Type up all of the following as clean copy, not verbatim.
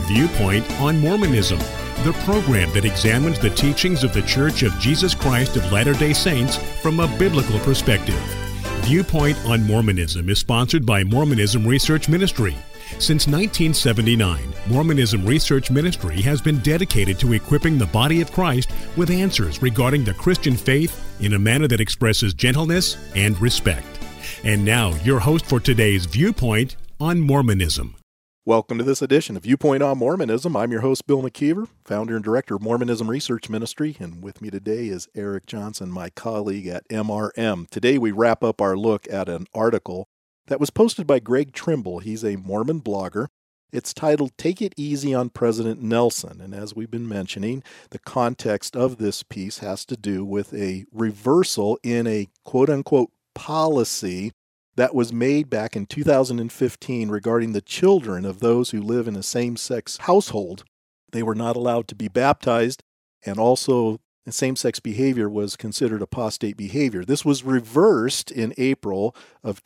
Viewpoint on Mormonism, the program that examines the teachings of the Church of Jesus Christ of Latter-day Saints from a biblical perspective. Viewpoint on Mormonism is sponsored by Mormonism Research Ministry. Since 1979, Mormonism Research Ministry has been dedicated to equipping the body of Christ with answers regarding the Christian faith in a manner that expresses gentleness and respect. And now, your host for today's Viewpoint on Mormonism. Welcome to this edition of Viewpoint on Mormonism. I'm your host, Bill McKeever, founder and director of Mormonism Research Ministry, and with me today is Eric Johnson, my colleague at MRM. Today we wrap up our look at an article that was posted by Greg Trimble. He's a Mormon blogger. It's titled, Take It Easy on President Nelson. And as we've been mentioning, the context of this piece has to do with a reversal in a quote-unquote policy that was made back in 2015 regarding the children of those who live in a same-sex household. They were not allowed to be baptized, and also same-sex behavior was considered apostate behavior. This was reversed in April of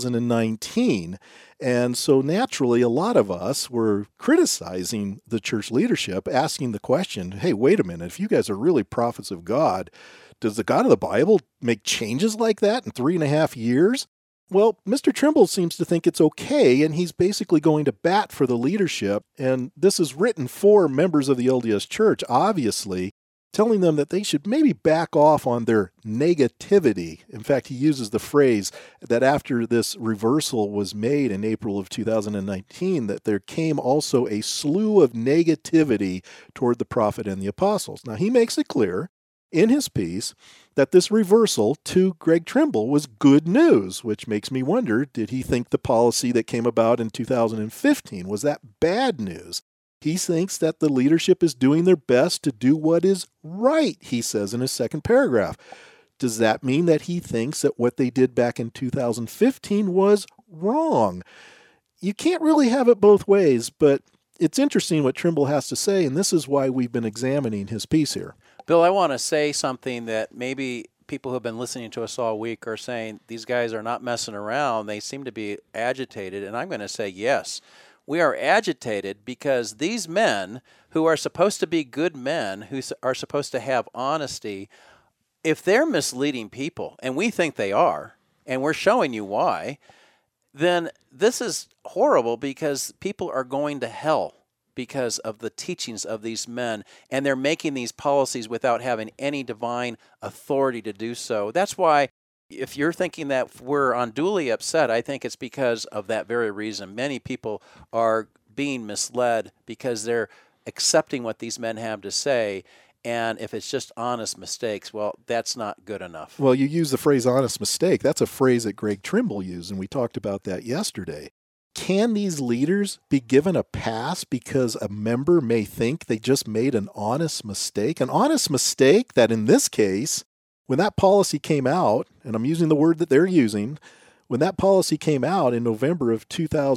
2019, and so naturally a lot of us were criticizing the church leadership, asking the question, hey, wait a minute, if you guys are really prophets of God, does the God of the Bible make changes like that in 3.5 years? Well, Mr. Trimble seems to think it's okay, and he's basically going to bat for the leadership, and this is written for members of the LDS Church, obviously, telling them that they should maybe back off on their negativity. In fact, he uses the phrase that after this reversal was made in April of 2019, that there came also a slew of negativity toward the prophet and the apostles. Now, he makes it clear in his piece that this reversal to Greg Trimble was good news, which makes me wonder, did he think the policy that came about in 2015, was that bad news? He thinks that the leadership is doing their best to do what is right, he says in his second paragraph. Does that mean that he thinks that what they did back in 2015 was wrong? You can't really have it both ways, but it's interesting what Trimble has to say, and this is why we've been examining his piece here. Bill, I want to say something that maybe people who have been listening to us all week are saying these guys are not messing around. They seem to be agitated, and I'm going to say yes. We are agitated because these men who are supposed to be good men, who are supposed to have honesty, if they're misleading people, and we think they are, and we're showing you why, then this is horrible because people are going to hell because of the teachings of these men, and they're making these policies without having any divine authority to do so. That's why, if you're thinking that we're unduly upset, I think it's because of that very reason. Many people are being misled because they're accepting what these men have to say, and if it's just honest mistakes, well, that's not good enough. Well, you use the phrase honest mistake. That's a phrase that Greg Trimble used, and we talked about that yesterday. Can these leaders be given a pass because a member may think they just made an honest mistake? An honest mistake that in this case, when that policy came out, and I'm using the word that they're using, when that policy came out in November of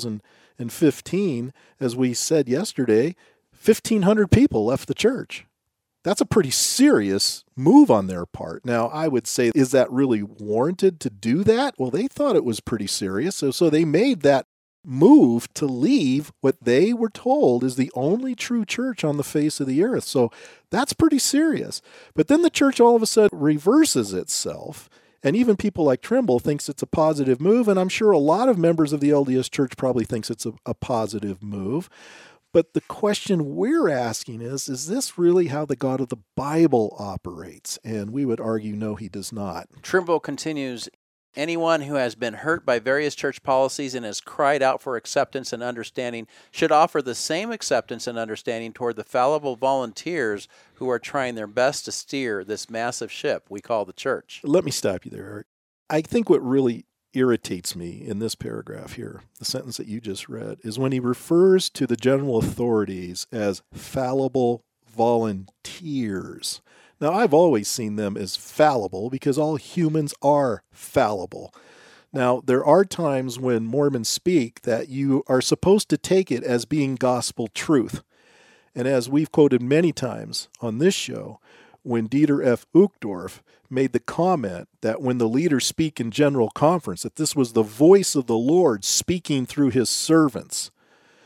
2015, as we said yesterday, 1,500 people left the church. That's a pretty serious move on their part. Now, I would say, is that really warranted to do that? Well, they thought it was pretty serious, so they made that move to leave what they were told is the only true church on the face of the earth. So that's pretty serious. But then the church all of a sudden reverses itself, and even people like Trimble thinks it's a positive move, and I'm sure a lot of members of the LDS Church probably thinks it's a positive move. But the question we're asking is this really how the God of the Bible operates? And we would argue, no, he does not. Trimble continues, anyone who has been hurt by various church policies and has cried out for acceptance and understanding should offer the same acceptance and understanding toward the fallible volunteers who are trying their best to steer this massive ship we call the church. Let me stop you there, Eric. I think what really irritates me in this paragraph here, the sentence that you just read, is when he refers to the general authorities as fallible volunteers. Now, I've always seen them as fallible because all humans are fallible. Now, there are times when Mormons speak that you are supposed to take it as being gospel truth. And as we've quoted many times on this show, when Dieter F. Uchtdorf made the comment that when the leaders speak in general conference, that this was the voice of the Lord speaking through his servants,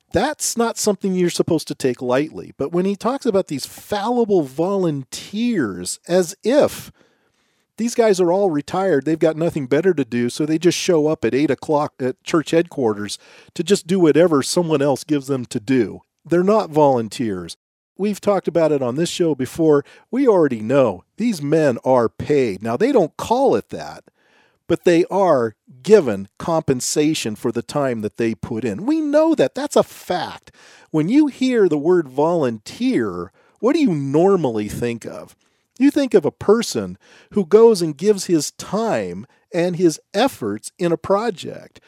That's not something you're supposed to take lightly. But when he talks about these fallible volunteers, as if these guys are all retired, they've got nothing better to do, so they just show up at 8 o'clock at church headquarters to just do whatever someone else gives them to do. They're not volunteers. We've talked about it on this show before. We already know these men are paid. Now, they don't call it that, but they are given compensation for the time that they put in. We know that. That's a fact. When you hear the word volunteer, what do you normally think of? You think of a person who goes and gives his time and his efforts in a project.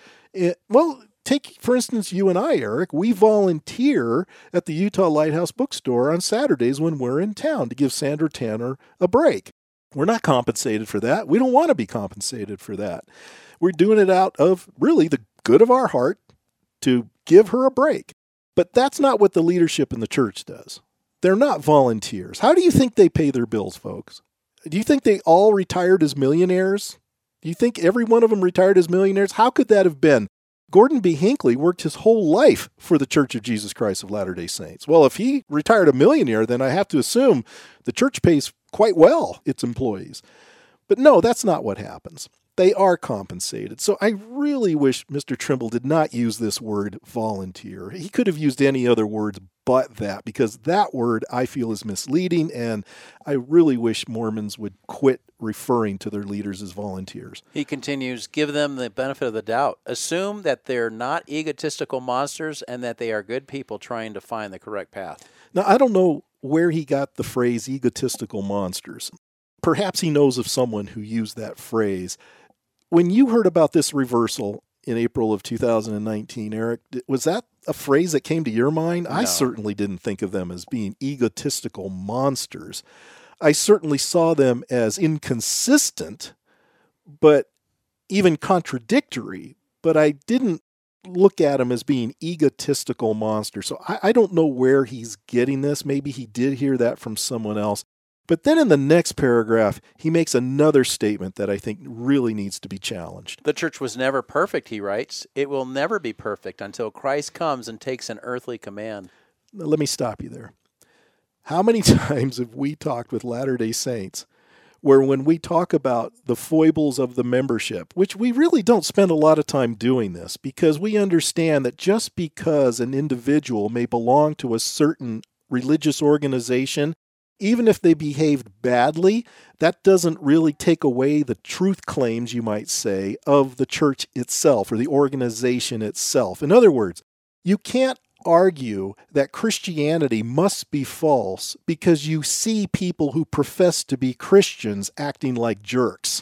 Take, for instance, you and I, Eric. We volunteer at the Utah Lighthouse Bookstore on Saturdays when we're in town to give Sandra Tanner a break. We're not compensated for that. We don't want to be compensated for that. We're doing it out of really the good of our heart to give her a break. But that's not what the leadership in the church does. They're not volunteers. How do you think they pay their bills, folks? Do you think they all retired as millionaires? Do you think every one of them retired as millionaires? How could that have been? Gordon B. Hinckley worked his whole life for the Church of Jesus Christ of Latter-day Saints. Well, if he retired a millionaire, then I have to assume the church pays quite well its employees. But no, that's not what happens. They are compensated. So I really wish Mr. Trimble did not use this word volunteer. He could have used any other words but that, because that word I feel is misleading, and I really wish Mormons would quit referring to their leaders as volunteers. He continues, give them the benefit of the doubt. Assume that they're not egotistical monsters and that they are good people trying to find the correct path. Now, I don't know where he got the phrase egotistical monsters. Perhaps he knows of someone who used that phrase. When you heard about this reversal in April of 2019, Eric, was that a phrase that came to your mind? No. I certainly didn't think of them as being egotistical monsters. I certainly saw them as inconsistent, but even contradictory, but I didn't look at them as being egotistical monsters. So I don't know where he's getting this. Maybe he did hear that from someone else. But then in the next paragraph, he makes another statement that I think really needs to be challenged. The church was never perfect, he writes. It will never be perfect until Christ comes and takes an earthly command. Now, let me stop you there. How many times have we talked with Latter-day Saints where when we talk about the foibles of the membership, which we really don't spend a lot of time doing this, because we understand that just because an individual may belong to a certain religious organization, even if they behaved badly, that doesn't really take away the truth claims, you might say, of the church itself or the organization itself. In other words, you can't argue that Christianity must be false because you see people who profess to be Christians acting like jerks.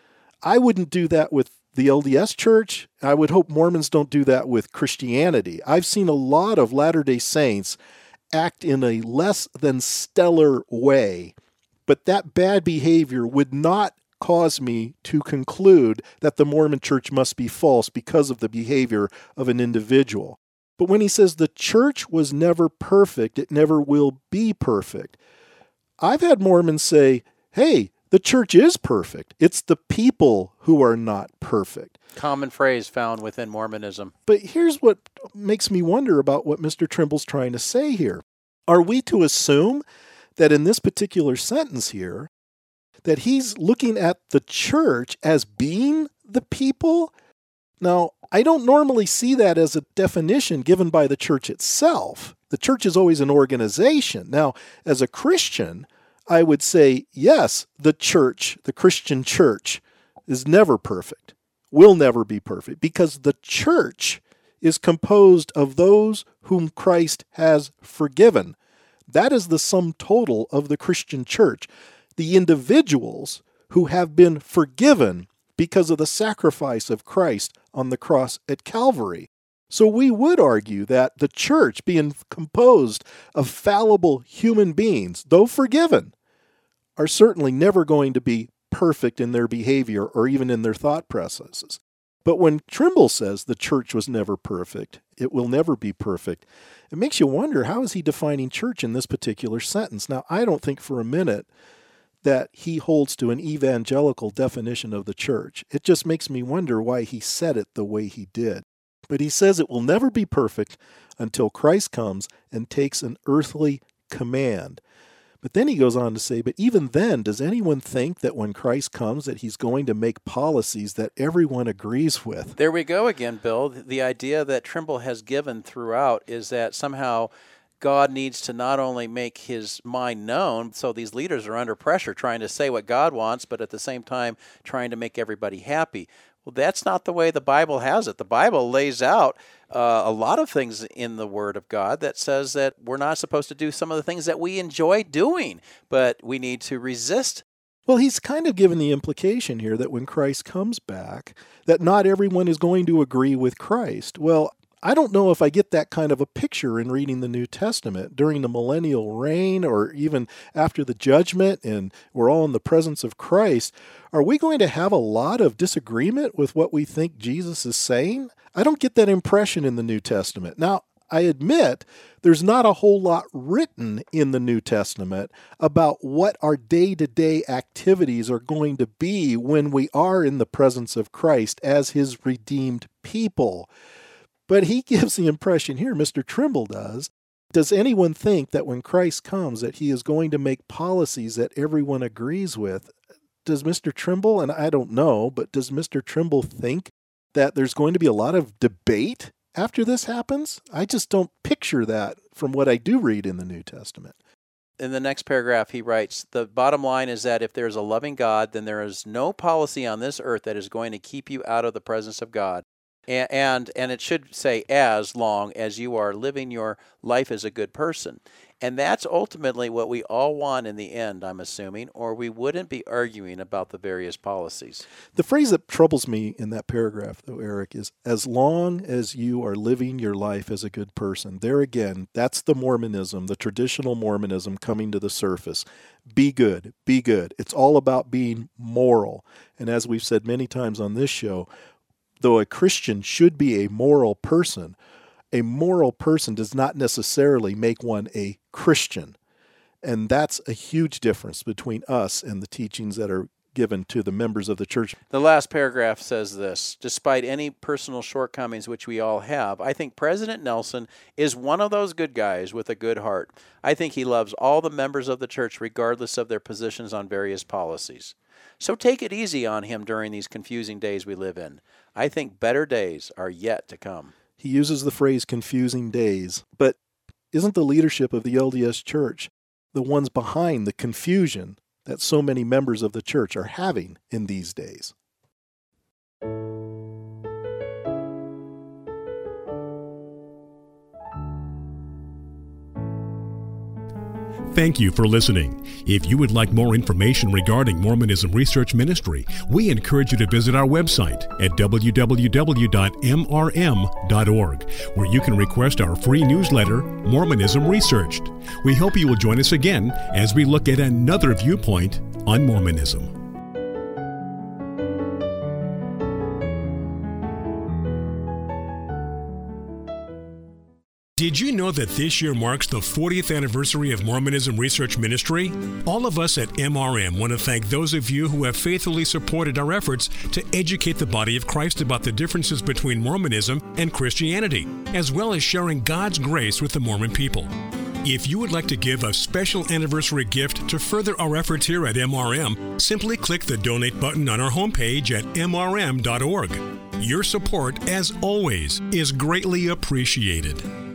I wouldn't do that with the LDS Church. I would hope Mormons don't do that with Christianity. I've seen a lot of Latter-day Saints act in a less than stellar way, but that bad behavior would not cause me to conclude that the Mormon Church must be false because of the behavior of an individual. But when he says the church was never perfect, it never will be perfect, I've had Mormons say, hey, the church is perfect. It's the people who are not perfect. Common phrase found within Mormonism. But here's what makes me wonder about what Mr. Trimble's trying to say here. Are we to assume that in this particular sentence here, that he's looking at the church as being the people? Now, I don't normally see that as a definition given by the church itself. The church is always an organization. Now, as a Christian, I would say, yes, the church, the Christian church, is never perfect, will never be perfect, because the church is composed of those whom Christ has forgiven. That is the sum total of the Christian church. The individuals who have been forgiven because of the sacrifice of Christ on the cross at Calvary. So we would argue that the church, being composed of fallible human beings, though forgiven, are certainly never going to be perfect in their behavior or even in their thought processes. But when Trimble says the church was never perfect, it will never be perfect, it makes you wonder, how is he defining church in this particular sentence? Now, I don't think for a minute that he holds to an evangelical definition of the church. It just makes me wonder why he said it the way he did. But he says it will never be perfect until Christ comes and takes an earthly command. But then he goes on to say, but even then, does anyone think that when Christ comes that he's going to make policies that everyone agrees with? There we go again, Bill. The idea that Trimble has given throughout is that somehow God needs to not only make his mind known, so these leaders are under pressure trying to say what God wants, but at the same time trying to make everybody happy. Well, that's not the way the Bible has it. The Bible lays out a lot of things in the Word of God that says that we're not supposed to do some of the things that we enjoy doing, but we need to resist. Well, he's kind of given the implication here that when Christ comes back, that not everyone is going to agree with Christ. Well, I don't know if I get that kind of a picture in reading the New Testament during the millennial reign or even after the judgment and we're all in the presence of Christ. Are we going to have a lot of disagreement with what we think Jesus is saying? I don't get that impression in the New Testament. Now, I admit there's not a whole lot written in the New Testament about what our day-to-day activities are going to be when we are in the presence of Christ as his redeemed people. But he gives the impression here, Mr. Trimble does anyone think that when Christ comes that he is going to make policies that everyone agrees with? Does Mr. Trimble, and I don't know, but does Mr. Trimble think that there's going to be a lot of debate after this happens? I just don't picture that from what I do read in the New Testament. In the next paragraph, he writes, the bottom line is that if there's a loving God, then there is no policy on this earth that is going to keep you out of the presence of God. And it should say, as long as you are living your life as a good person. And that's ultimately what we all want in the end, I'm assuming, or we wouldn't be arguing about the various policies. The phrase that troubles me in that paragraph, though, Eric, is as long as you are living your life as a good person. There again, that's the Mormonism, the traditional Mormonism coming to the surface. Be good, be good. It's all about being moral. And as we've said many times on this show, though a Christian should be a moral person does not necessarily make one a Christian. And that's a huge difference between us and the teachings that are given to the members of the church. The last paragraph says this: despite any personal shortcomings which we all have, I think President Nelson is one of those good guys with a good heart. I think he loves all the members of the church regardless of their positions on various policies. So take it easy on him during these confusing days we live in. I think better days are yet to come. He uses the phrase confusing days, but isn't the leadership of the LDS Church the ones behind the confusion that so many members of the church are having in these days? Thank you for listening. If you would like more information regarding Mormonism Research Ministry, we encourage you to visit our website at www.mrm.org, where you can request our free newsletter, Mormonism Researched. We hope you will join us again as we look at another viewpoint on Mormonism. Did you know that this year marks the 40th anniversary of Mormonism Research Ministry? All of us at MRM want to thank those of you who have faithfully supported our efforts to educate the body of Christ about the differences between Mormonism and Christianity, as well as sharing God's grace with the Mormon people. If you would like to give a special anniversary gift to further our efforts here at MRM, simply click the donate button on our homepage at mrm.org. Your support, as always, is greatly appreciated.